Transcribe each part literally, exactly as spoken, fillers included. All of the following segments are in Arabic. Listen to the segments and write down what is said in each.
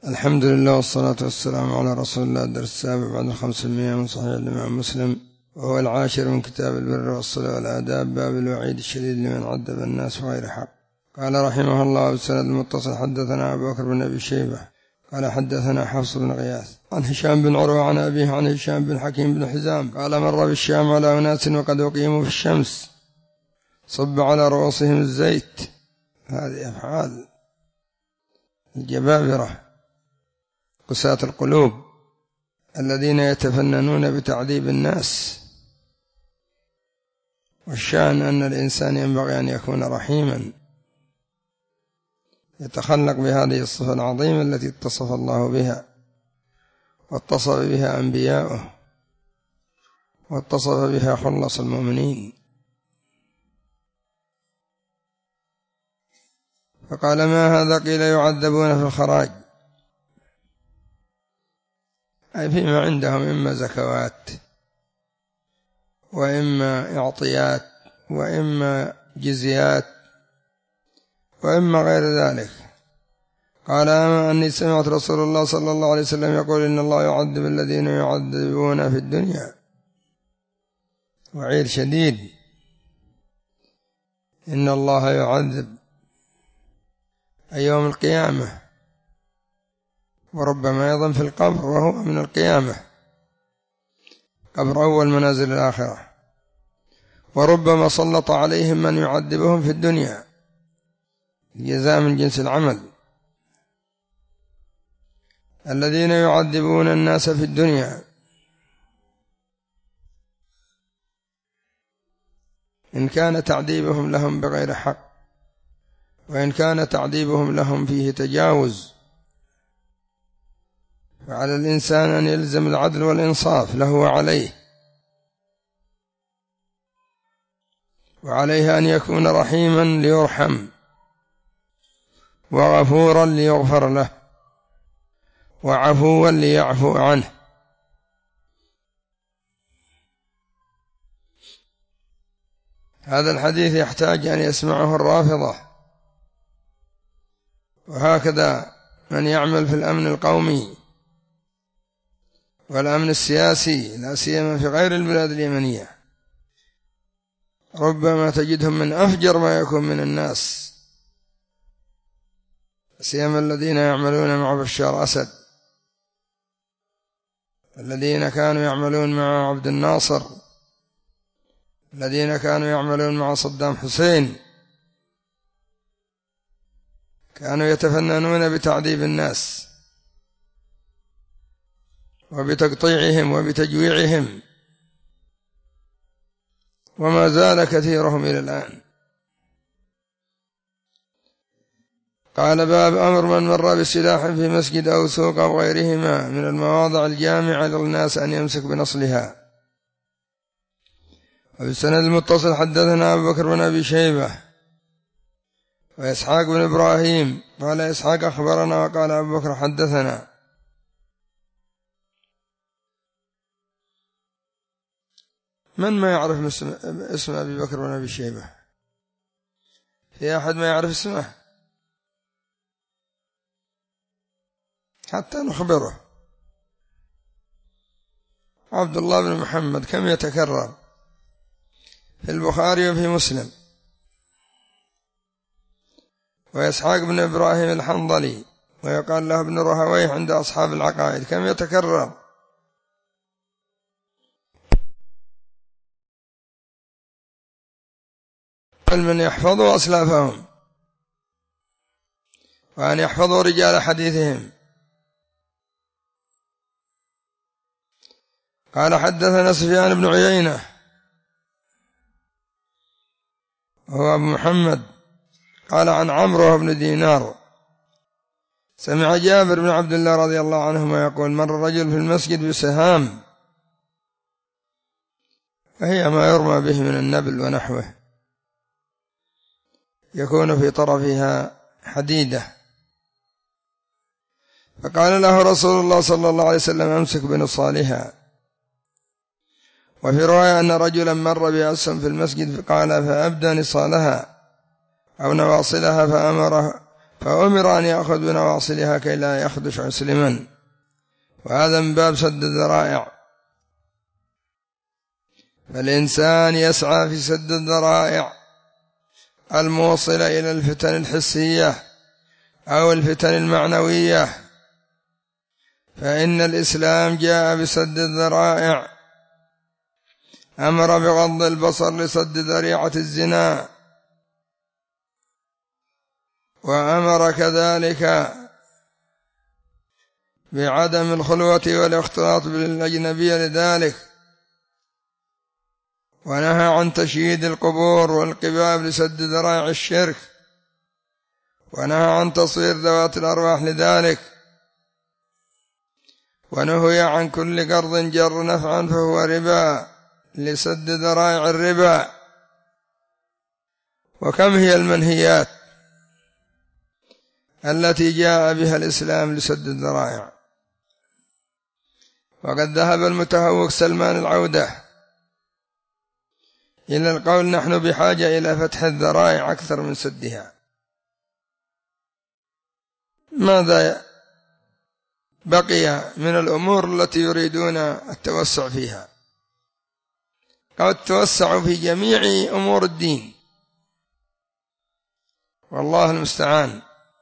الحمد لله والصلاة والسلام على رسول الله. الدرس السابع بعد الخمسمائة من صحيح الإمام مسلم، وهو العاشر من كتاب البر والصلة والآداب، باب الوعيد الشديد لمن عذب الناس بغير حق. قال رحمه الله بالسند المتصل: حدثنا أبو بكر بن أبي شيبة قال حدثنا حفص بن غياث عن هشام بن عروة عن أبيه عن هشام بن حكيم بن حزام قال: مر بالشام على أناس وقد أقيموا في الشمس، صب على رؤوسهم الزيت. هذه أفعال الجبابرة قساة القلوب الذين يتفننون بتعذيب الناس. والشأن أن الإنسان ينبغي أن يكون رحيما، يتخلق بهذه الصفة العظيمة التي اتصف الله بها واتصف بها أنبياؤه واتصف بها خلص المؤمنين. فقال: ما هذا؟ قيل: يعذبون في الخراج، أي فيما عندهم إما زكوات وإما إعطيات وإما جزيات وإما غير ذلك. قال: أما أني سمعت رسول الله صلى الله عليه وسلم يقول: إن الله يعذب الذين يعذبون في الدنيا. وعيد شديد، إن الله يعذب أي يوم القيامة، وربما أيضا في القبر وهو من القيامة، قبر أول منازل الآخرة. وربما سلط عليهم من يعذبهم في الدنيا، جزاء من جنس العمل. الذين يعذبون الناس في الدنيا إن كان تعذيبهم لهم بغير حق، وإن كان تعذيبهم لهم فيه تجاوز، فعلى الإنسان أن يلزم العدل والإنصاف له وعليه، وعليه أن يكون رحيما ليرحم، وغفورا ليغفر له، وعفوا ليعفو عنه. هذا الحديث يحتاج أن يسمعه الرافضة، وهكذا من يعمل في الأمن القومي والأمن السياسي، لا سيما في غير البلاد اليمنية، ربما تجدهم من أفجر ما يكون من الناس، سيما الذين يعملون مع بشار أسد، الذين كانوا يعملون مع عبد الناصر، الذين كانوا يعملون مع صدام حسين، كانوا يتفننون بتعذيب الناس وبتقطيعهم وبتجويعهم، وما زال كثيرهم إلى الآن. قال: باب أمر من مر بسلاح في مسجد أو سوق أو غيرهما من المواضع الجامعة للناس أن يمسك بنصلها. وبالسند المتصل: حدثنا أبو بكر بن أبي شيبة وإسحاق بن إبراهيم قال إسحاق أخبرنا، وقال أبو بكر حدثنا. من ما يعرف اسم أبي بكر بن أبي شيبة؟ في أحد ما يعرف اسمه حتى نخبره؟ عبد الله بن محمد كم يتكرر في البخاري وفي مسلم. وإسحاق بن إبراهيم الحنظلي ويقال له ابن رهويه عند أصحاب العقائد، كم يتكرر؟ من يحفظوا أسلافهم وأن يحفظوا رجال حديثهم. قال: حدثنا سفيان بن عيينة وهو أبو محمد قال عن عمرو بن دينار سمع جابر بن عبد الله رضي الله عنهما يقول: مر رجل في المسجد بسهام، وهي ما يرمى به من النبل ونحوه، يكون في طرفها حديدة. فقال له رسول الله صلى الله عليه وسلم: أمسك بنصالها. وفي رواية أن رجلا مر بأسهم في المسجد فقال: فأبدى نصالها أو نواصلها، فأمره, فأمر أن يأخذ بنواصلها كي لا يخدش مسلما، وهذا من باب سد الذرائع. فالإنسان يسعى في سد الذرائع الموصلة إلى الفتن الحسية أو الفتن المعنوية، فإن الإسلام جاء بسد الذرائع، أمر بغض البصر لسد ذريعة الزنا، وأمر كذلك بعدم الخلوة والاختلاط بالأجنبية لذلك، ونهى عن تشييد القبور والقباب لسد ذرائع الشرك، ونهى عن تصوير ذوات الأرواح لذلك، ونهي عن كل قرض جر نفعا فهو ربا لسد ذرائع الربا. وكم هي المنهيات التي جاء بها الإسلام لسد الذرائع. وقد ذهب المتهوك سلمان العودة إلى القول نحن بحاجة إلى فتح الذرائع أكثر من سدها. ماذا بقي من الأمور التي يريدون التوسع فيها؟ قد توسعوا في جميع أمور الدين، والله المستعان.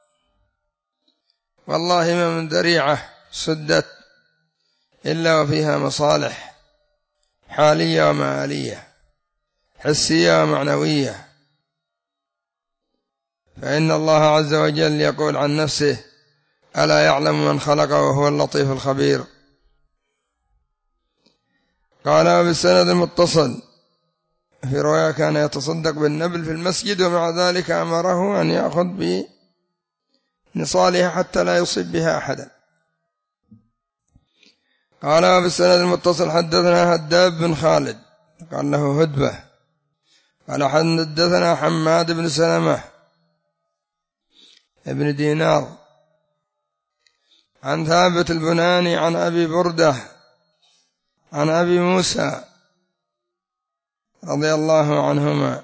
والله ما من ذريعة سدت إلا وفيها مصالح حالية ومآلية، حسية ومعنوية. فإن الله عز وجل يقول عن نفسه: ألا يعلم من خلق وهو اللطيف الخبير. قال بالسند المتصل في رواية كان يتصدق بالنبل في المسجد، ومع ذلك أمره أن يأخذ بنصالها حتى لا يصيب بها أحدا. قال بالسند المتصل حدثنا هداب بن خالد قال له هدبة قال حدثنا حماد بن سلمة ابن دينار عن ثابت البناني عن أبي بردة عن أبي موسى رضي الله عنهما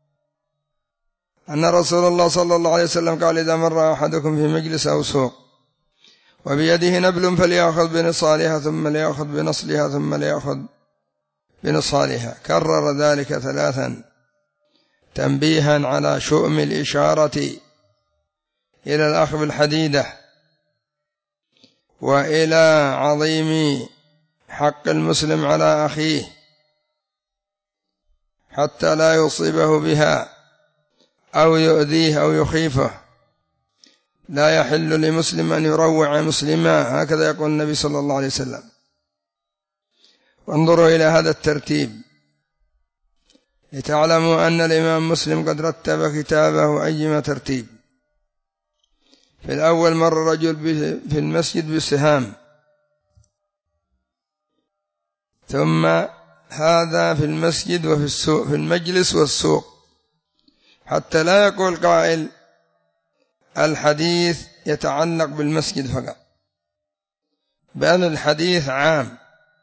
أن رسول الله صلى الله عليه وسلم قال: إذا مر أحدكم في مجلس أو سوق وبيده نبل فليأخذ بنصالها ثم ليأخذ بنصلها ثم ليأخذ بنصالها. كرر ذلك ثلاثا تنبيها على شؤم الإشارة إلى الأخذ بالحديدة، وإلى عظيم حق المسلم على أخيه حتى لا يصيبه بها أو يؤذيه أو يخيفه. لا يحل لمسلم أن يروع مسلما، هكذا يقول النبي صلى الله عليه وسلم. وانظروا إلى هذا الترتيب لتعلموا أن الإمام مسلم قد رتب كتابه أيما ترتيب. في الأول مر رجل في المسجد بسهام، ثم هذا في المسجد وفي السوق، في المجلس والسوق، حتى لا يقول قائل الحديث يتعلق بالمسجد فقط، بل الحديث عام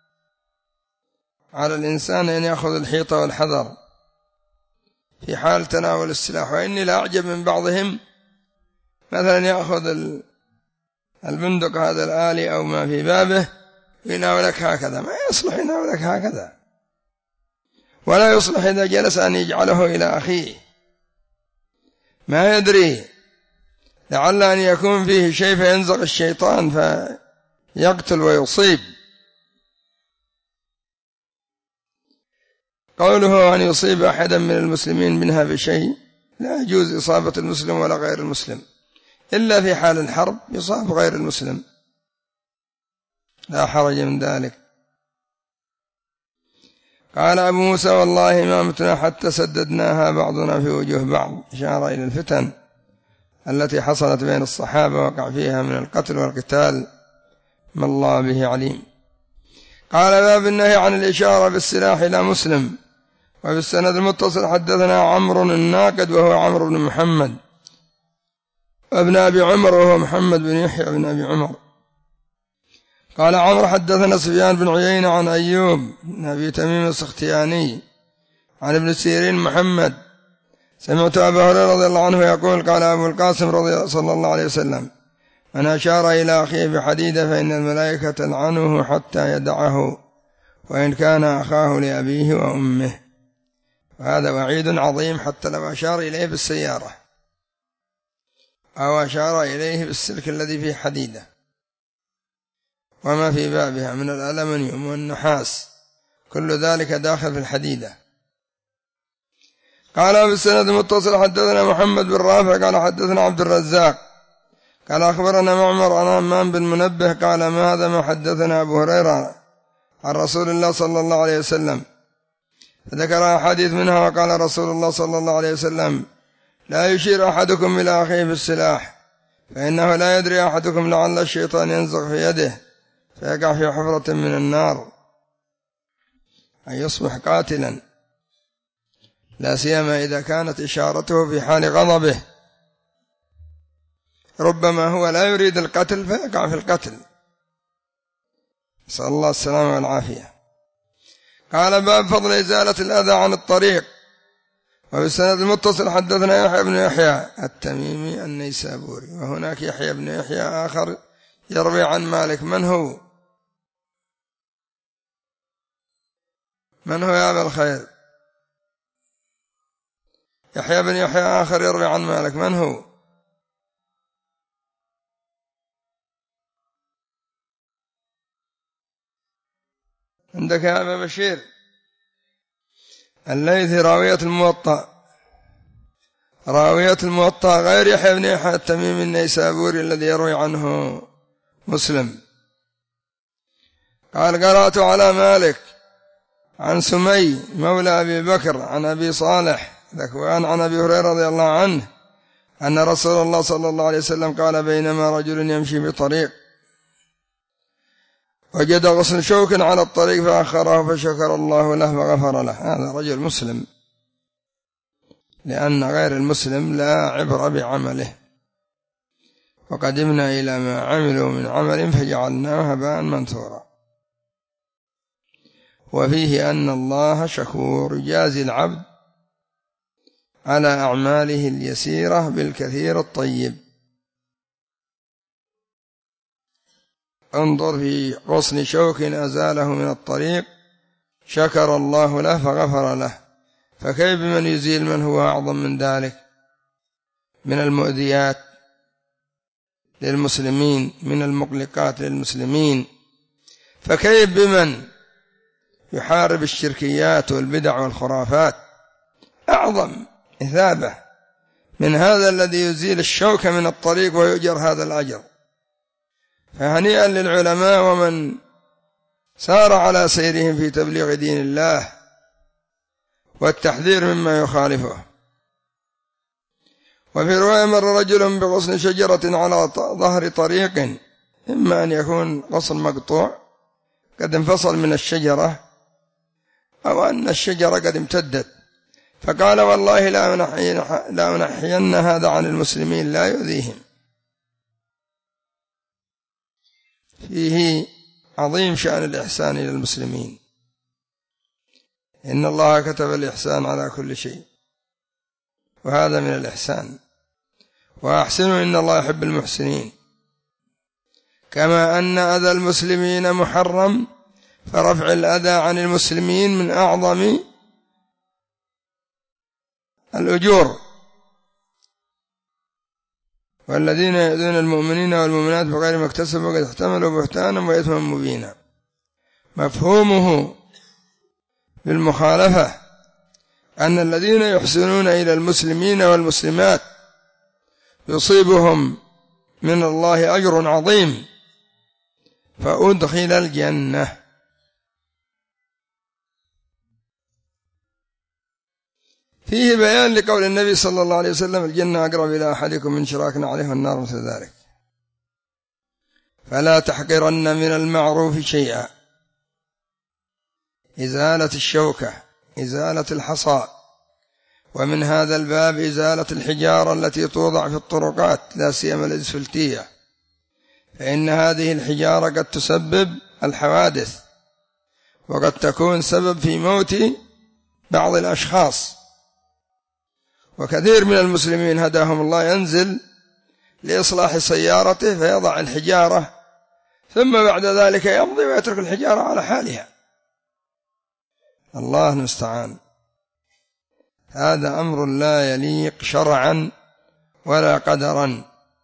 على الإنسان أن يأخذ الحيطة والحذر في حال تناول السلاح. وإني لا أعجب من بعضهم مثلا يأخذ البندق هذا الآلي أو ما في بابه يناولك هكذا، ما يصلح يناولك هكذا، ولا يصلح إذا جلس أن يجعله إلى أخيه، ما يدري لعل أن يكون فيه شيء فينزغ الشيطان فيقتل ويصيب. قوله أن يصيب أحدا من المسلمين منها بشيء، لا يجوز إصابة المسلم ولا غير المسلم، إلا في حال الحرب يصاب غير المسلم، لا حرج من ذلك. قال أبو موسى: والله ما متنا حتى سددناها بعضنا في وجوه بعض، إشارة إلى الفتن التي حصلت بين الصحابة وقع فيها من القتل والقتال، ما الله به عليم. قال: باب النهي عن الإشارة بالسلاح إلى مسلم. وفي السند المتصل حدثنا عمرو الناقد وهو عمرو بن محمد، وابن أبي عمر وهو محمد بن يحيى بن أبي عمر. قال عمرو: حدثنا سفيان بن عيينة عن أيوب بن أبي تميم السختياني عن ابن سيرين محمد سمعت أبا هريرة رضي الله عنه يقول قال أبو القاسم رضي صلى الله عليه وسلم من أشار إلى أخيه بحديدة فإن الملائكة تلعنه حتى يدعه وإن كان أخاه لأبيه وأمه. وهذا وعيد عظيم حتى لو أشار إليه بالسيارة أو أشار إليه بالسلك الذي فيه حديدة وما في بابها من الألمنيوم والنحاس كل ذلك داخل في الحديدة. قال بالسند المتصل حدثنا محمد بن رافع قال حدثنا عبد الرزاق قال أخبرنا معمر عن همام بن منبه قال ما هذا ما حدثنا أبو هريرة عن رسول الله صلى الله عليه وسلم، فذكر أحاديث منها وقال رسول الله صلى الله عليه وسلم لا يشير أحدكم إلى أخيه بالسلاح فإنه لا يدري أحدكم لعل الشيطان ينزغ في يده فيقع في حفرة من النار أن يصبح قاتلا، لا سيما إذا كانت إشارته في حال غضبه، ربما هو لا يريد القتل فيقع في القتل، نسأل الله السلامة والعافية. قال باب فضل إزالة الأذى عن الطريق. وبالسند المتصل حدثنا يحيى بن يحيى التميمي النيسابوري وهناك يحيى بن يحيى آخر يروي عن مالك. من هو من هو يا أبا الخير؟ يحيى بن يحيى آخر يروي عن مالك، من هو؟ عندك يا أبا بشير؟ الليثي راوية الموطأ، راوية الموطأ غير يحيى بن يحيى التميمي النيسابوري الذي يروي عنه مسلم. قال قرأت على مالك عن سمي مولى أبي بكر عن أبي صالح ذكوان عن أبي هريرة رضي الله عنه أن رسول الله صلى الله عليه وسلم قال بينما رجل يمشي بطريق وجد غصن شوك على الطريق فأخره فشكر الله له فغفر له. هذا رجل مسلم، لأن غير المسلم لا عبر بعمله. وقدمنا إلى ما عملوا من عمل فجعلناه هباء منثورا. وفيه أن الله شكور يجازي العبد على أعماله اليسيرة بالكثير الطيب. انظر في غصن شوك أزاله من الطريق شكر الله له فغفر له، فكيف بمن يزيل من هو أعظم من ذلك من المؤذيات للمسلمين، من المقلقات للمسلمين؟ فكيف بمن يحارب الشركيات والبدع والخرافات؟ أعظم إثابة من هذا الذي يزيل الشوك من الطريق ويؤجر هذا الأجر. فهنيئا للعلماء ومن سار على سيرهم في تبليغ دين الله والتحذير مما يخالفه. وفي رواية مر رجل بغصن شجرة على ظهر طريق، إما أن يكون غصن مقطوع قد انفصل من الشجرة أو أن الشجرة قد امتدت، فقال والله لا أنحين هذا عن المسلمين لا يؤذيهم. فيه عظيم شأن الإحسان إلى المسلمين، إن الله كتب الإحسان على كل شيء، وهذا من الإحسان. وأحسنوا إن الله يحب المحسنين. كما أن أذى المسلمين محرم، فرفع الأذى عن المسلمين من أعظم الأجور. والذين يؤذون المؤمنين والمؤمنات بغير ما اكتسبوا قد احتملوا بهتانا وإثما مبينا. مفهومه بالمخالفة أن الذين يحسنون إلى المسلمين والمسلمات يصيبهم من الله أجر عظيم فأدخل الجنة. فيه بيان لقول النبي صلى الله عليه وسلم الجنة أقرب إلى أحدكم من شراكنا عليه والنار مثل ذلك. فلا تحقرن من المعروف شيئا، إزالة الشوكة، إزالة الحصى. ومن هذا الباب إزالة الحجارة التي توضع في الطرقات لا سيما الإسفلتية، فإن هذه الحجارة قد تسبب الحوادث وقد تكون سبب في موت بعض الأشخاص. وكثير من المسلمين هداهم الله ينزل لإصلاح سيارته فيضع الحجارة ثم بعد ذلك يمضي ويترك الحجارة على حالها. الله المستعان. هذا أمر لا يليق شرعا ولا قدرا.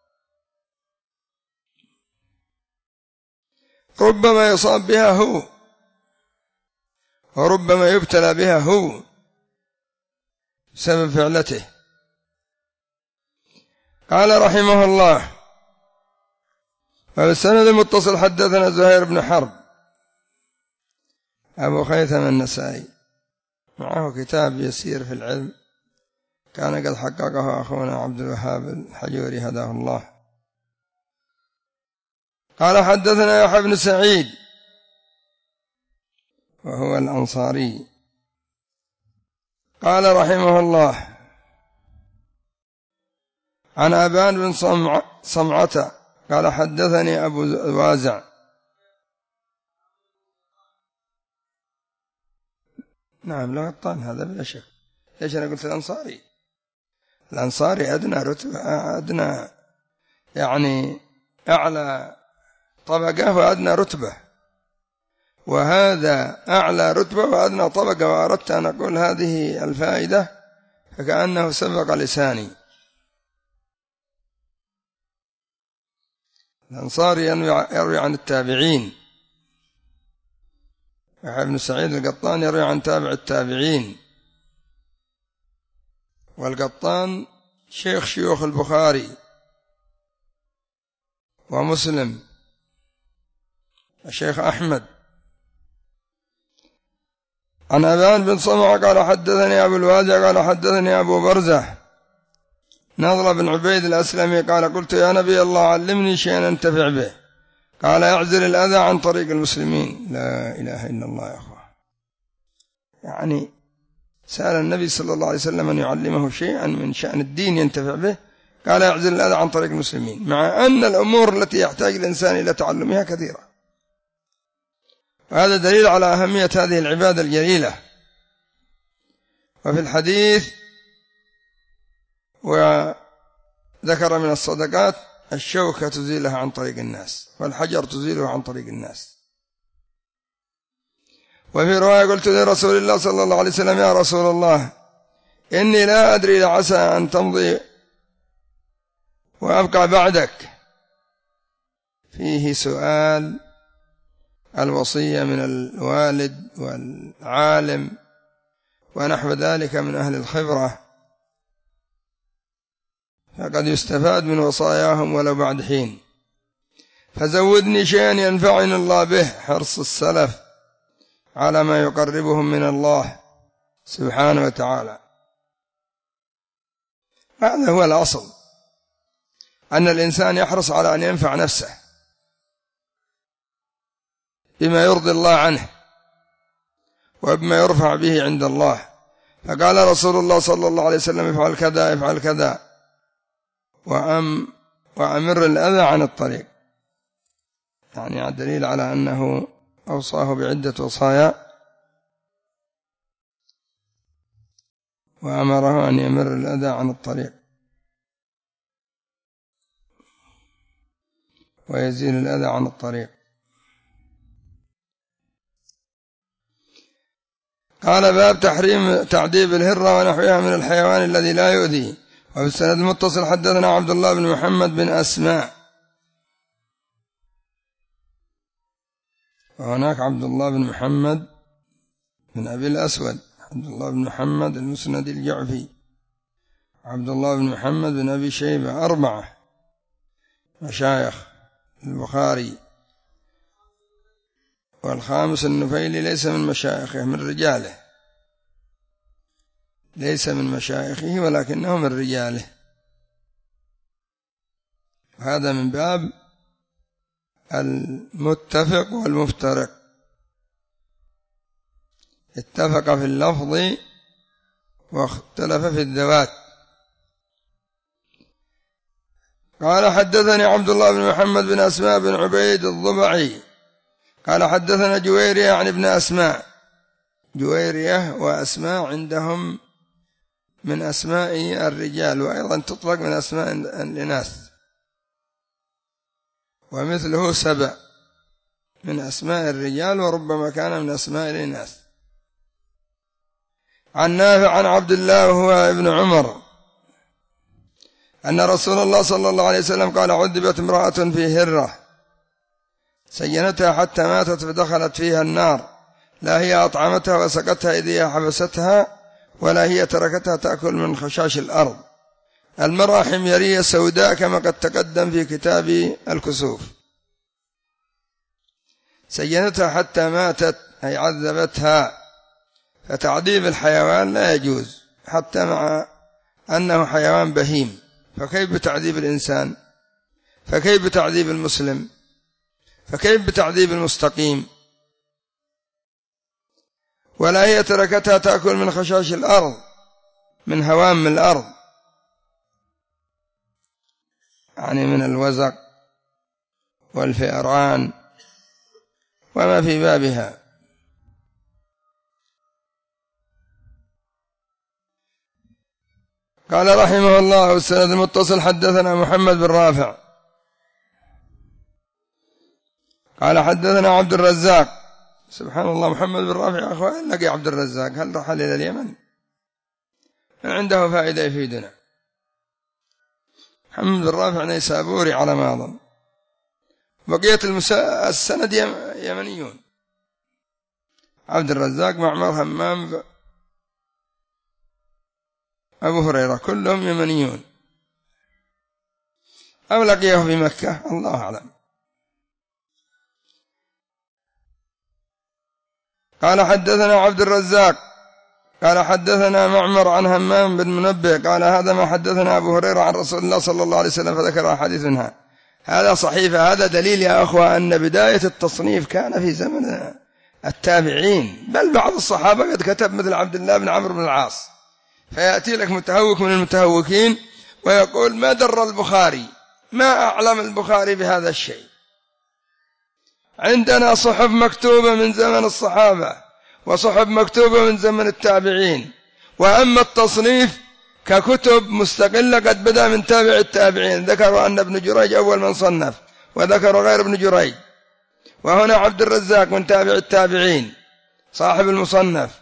ربما يصاب بها هو وربما يبتلى بها هو بسبب فعلته. قال رحمه الله: وبالسند المتصل حدثنا زهير بن حرب أبو خيثم النسائي، معه كتاب يسير في العلم كان قد حققه أخونا عبد الوهاب الحجوري هداه الله. قال حدثنا يحيى بن سعيد وهو الأنصاري قال رحمه الله: عن أبان بن صمعة قال حدثني أبو الوازع نعم لا غطان هذا بلا شك. ليش أنا قلت الأنصاري؟ الأنصاري أدنى رتبة، أدنى يعني أعلى طبقة وأدنى رتبة، وهذا أعلى رتبة وأدنى طبقة. وأردت أن أقول هذه الفائدة فكأنه سبق لساني. الأنصاري يروي عن التابعين، يحيى بن سعيد القطان يروي عن تابع التابعين، والقطان شيخ شيوخ البخاري ومسلم الشيخ أحمد. عن أبان بن صمعة قال حدثني أبو الوازع قال حدثني أبو برزة نضر بن عبيد الأسلمي قال: قلت يا نبي الله علمني شيئا أنتفع به. قال: اعزل الأذى عن طريق المسلمين. لا إله إلا الله يا أخوة. يعني سأل النبي صلى الله عليه وسلم أن يعلمه شيئا من شأن الدين ينتفع به، قال: اعزل الأذى عن طريق المسلمين، مع أن الأمور التي يحتاج الإنسان إلى تعلمها كثيرة. وهذا دليل على أهمية هذه العبادة الجليلة. وفي الحديث وذكر من الصدقات الشوكة تزيلها عن طريق الناس، والحجر تزيله عن طريق الناس. وفي رواية: قلت لرسول الله صلى الله عليه وسلم: يا رسول الله إني لا أدري لعسى أن تمضي وأبقى بعدك. فيه سؤال الوصية من الوالد والعالم ونحو ذلك من أهل الخبرة، فقد يستفاد من وصاياهم ولو بعد حين. فزودني شيئا ينفعني الله به، حرص السلف على ما يقربهم من الله سبحانه وتعالى. هذا هو الأصل، أن الإنسان يحرص على أن ينفع نفسه بما يرضي الله عنه وبما يرفع به عند الله. فقال رسول الله صلى الله عليه وسلم: افعل كذا افعل كذا وأم وأمر الأذى عن الطريق. يعني الدليل على أنه أوصاه بعدة وصايا وأمره أن يمر الأذى عن الطريق ويزيل الأذى عن الطريق. قال: باب تحريم تعذيب الهرة ونحوها من الحيوان الذي لا يؤذي. وفي السند المتصل حدثنا عبد الله بن محمد بن أسماء، وهناك عبد الله بن محمد بن أبي الأسود، عبد الله بن محمد المسند الجعفي، عبد الله بن محمد بن أبي شيبة، أربعة مشايخ البخاري. والخامس النفيلي ليس من مشايخه، من رجاله، ليس من مشايخه ولكنه من رجاله. هذا من باب المتفق والمفترق، اتفق في اللفظ واختلف في الذوات. قال: حدثني عبد الله بن محمد بن أسماء بن عبيد الضبعي قال: حدثنا جويرية عن ابن أسماء. جويرية وأسماء عندهم من أسماء الرجال، وأيضا تطلق من أسماء الإناث، ومثله سبع من أسماء الرجال وربما كان من أسماء الإناث. عن نافع عن عبد الله وهو ابن عمر أن رسول الله صلى الله عليه وسلم قال: عذبت امرأة في هرة سينتها حتى ماتت فدخلت فيها النار، لا هي أطعمتها وسقتها إذ هي حبستها، ولا هي تركتها تأكل من خشاش الأرض. المرأة حميرية سوداء كما قد تقدم في كتاب الكسوف. سينتها حتى ماتت أي عذبتها، فتعذيب الحيوان لا يجوز حتى مع أنه حيوان بهيم، فكيف بتعذيب الإنسان؟ فكيف بتعذيب المسلم؟ فكيف بتعذيب المستقيم؟ ولا هي تركتها تأكل من خشاش الأرض، من هوام الأرض، يعني من الوزق والفئران وما في بابها. قال رحمه الله: والسند المتصل حدثنا محمد بن رافع قال حدثنا عبد الرزاق. سبحان الله، محمد بن رافع أخوان لقي عبد الرزاق، هل رحل إلى اليمن؟ عنده فائدة يفيدنا. محمد بن رافع نيسابوري على ما أظن، بقية المسا... السند يمنيون. عبد الرزاق، معمر، همام، أبو هريرة، كلهم يمنيون، أو لقيه في مكة، الله أعلم. قال حدثنا عبد الرزاق قال حدثنا معمر عن همام بن منبه قال هذا ما حدثنا أبو هريرة عن رسول الله صلى الله عليه وسلم، فذكر أحاديث منها. هذا صحيفة، هذا دليل يا أخوة أن بداية التصنيف كان في زمن التابعين، بل بعض الصحابة قد كتب مثل عبد الله بن عمرو بن العاص، فيأتي لك متهوك من المتهوكين ويقول: ما در البخاري، ما أعلم البخاري بهذا الشيء. عندنا صحف مكتوبة من زمن الصحابة وصحف مكتوبة من زمن التابعين، وأما التصنيف ككتب مستقلة قد بدأ من تابع التابعين. ذكروا أن ابن جريج أول من صنف، وذكروا غير ابن جريج، وهنا عبد الرزاق من تابع التابعين صاحب المصنف.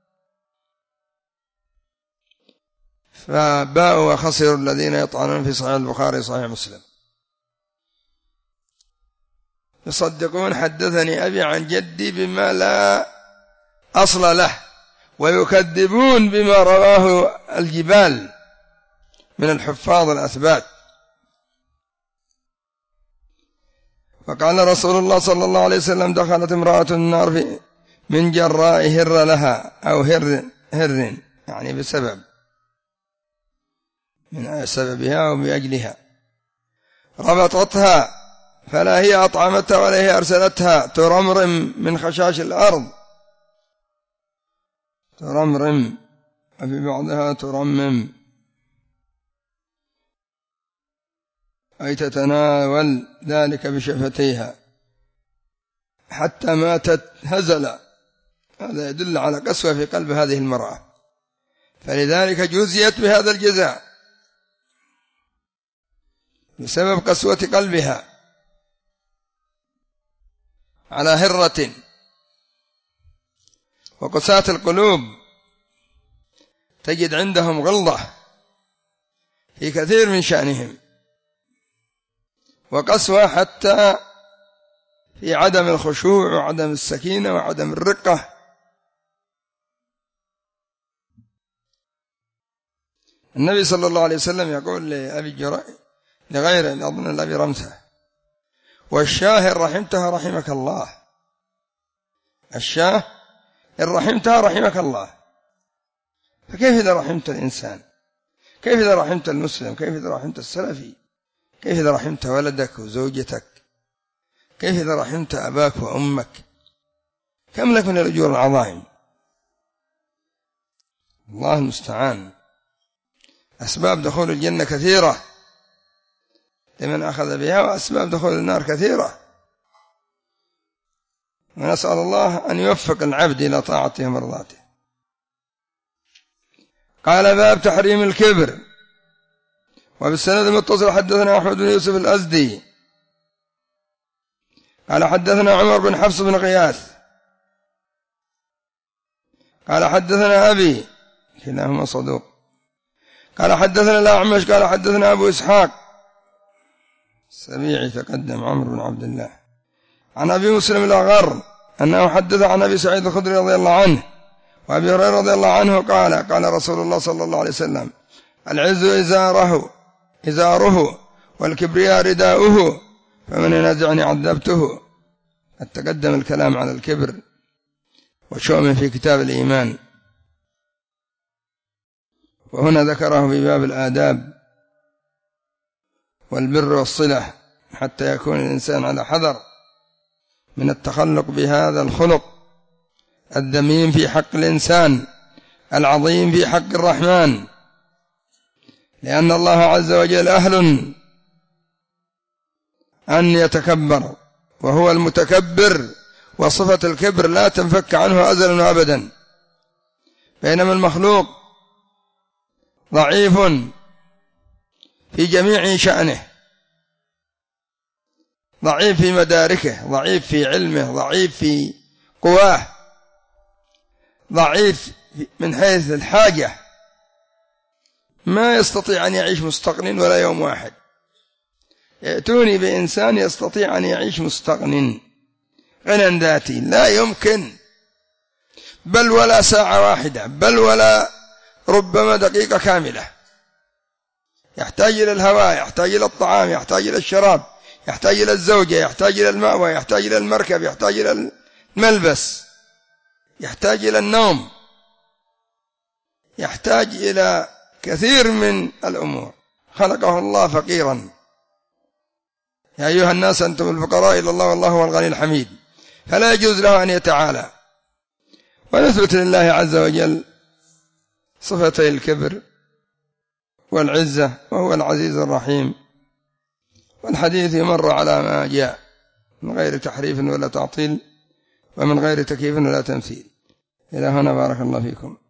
فباءوا وخسروا الذين يطعنون في صحيح البخاري وصحيح مسلم، يصدقون حدثني أبي عن جدي بما لا أصل له، ويكذبون بما رواه الجبال من الحفاظ الأثبات. فقال رسول الله صلى الله عليه وسلم: دخلت امرأة النار في من جراء هر لها، أو هر, هر يعني بسبب، من سببها أو بأجلها، ربطتها فلا هي أطعمتها ولا هي أرسلتها، ترمرم من خشاش الأرض، ترمرم، وفي بعضها ترمم، أي تتناول ذلك بشفتيها حتى ماتت هزلا. هذا يدل على قسوة في قلب هذه المرأة، فلذلك جزيت بهذا الجزاء بسبب قسوة قلبها على هرة. وقساة القلوب تجد عندهم غلظة في كثير من شأنهم، وقسوة حتى في عدم الخشوع وعدم السكينة وعدم الرقة. النبي صلى الله عليه وسلم يقول لأبي جريج لغيره، أظن لأبي رمثة: والشاه إن رحمتها رحمك الله. الشاه إن رحمتها رحمك الله. فكيف إذا رحمت الإنسان؟ كيف إذا رحمت المسلم؟ كيف إذا رحمت السلفي؟ كيف إذا رحمت ولدك وزوجتك؟ كيف إذا رحمت أباك وأمك؟ كم لك من الأجور العظائم. الله المستعان. أسباب دخول الجنة كثيرة لمن أخذ بها، وأسباب دخول النار كثيرة، ونسأل الله أن يوفق العبد إلى طاعته ومرضاته. قال باب تحريم الكبر. وبالسند المتصل حدثنا أحمد بن يوسف الأزدي قال حدثنا عمر بن حفص بن غياث قال حدثنا أبي كلاهما صدوق قال حدثنا الأعمش قال حدثنا أبو إسحاق السبيعي تقدم عمرو بن عبد الله عن أبي مسلم الأغر أنه حدث عن أبي سعيد الخدري رضي الله عنه وأبي هريرة رضي الله عنه قال قال رسول الله صلى الله عليه وسلم العز إزاره إزاره والكبرياء رداؤه فمن ينازعني عذبته. قد تقدم الكلام على الكبر وشؤمه في كتاب الإيمان، وهنا ذكره في باب الآداب والبر والصلة حتى يكون الإنسان على حذر من التخلق بهذا الخلق الذميم في حق الإنسان العظيم في حق الرحمن، لأن الله عز وجل أهل أن يتكبر وهو المتكبر، وصفة الكبر لا تنفك عنه أزلا وأبدا، بينما المخلوق ضعيف في جميع شأنه، ضعيف في مداركه، ضعيف في علمه، ضعيف في قواه، ضعيف من حيث الحاجة، ما يستطيع أن يعيش مستقن ولا يوم واحد. يأتوني بإنسان يستطيع أن يعيش مستقن غنى ذاتي، لا يمكن، بل ولا ساعة واحدة، بل ولا ربما دقيقة كاملة. يحتاج إلى الهواء، يحتاج إلى الطعام، يحتاج إلى الشراب، يحتاج إلى الزوجة، يحتاج إلى المأوى، يحتاج إلى المركب، يحتاج إلى الملبس، يحتاج إلى النوم، يحتاج إلى كثير من الأمور. خلقه الله فقيرا، يا أيها الناس أنتم الفقراء إلى الله والله هو الغني الحميد، فلا يجوز له أن يتعالى. ونثبت لله عز وجل صفتي الكبر والعزة وهو العزيز الرحيم، والحديث مر على ما جاء من غير تحريف ولا تعطيل ومن غير تكييف ولا تمثيل. إلى هنا بارك الله فيكم.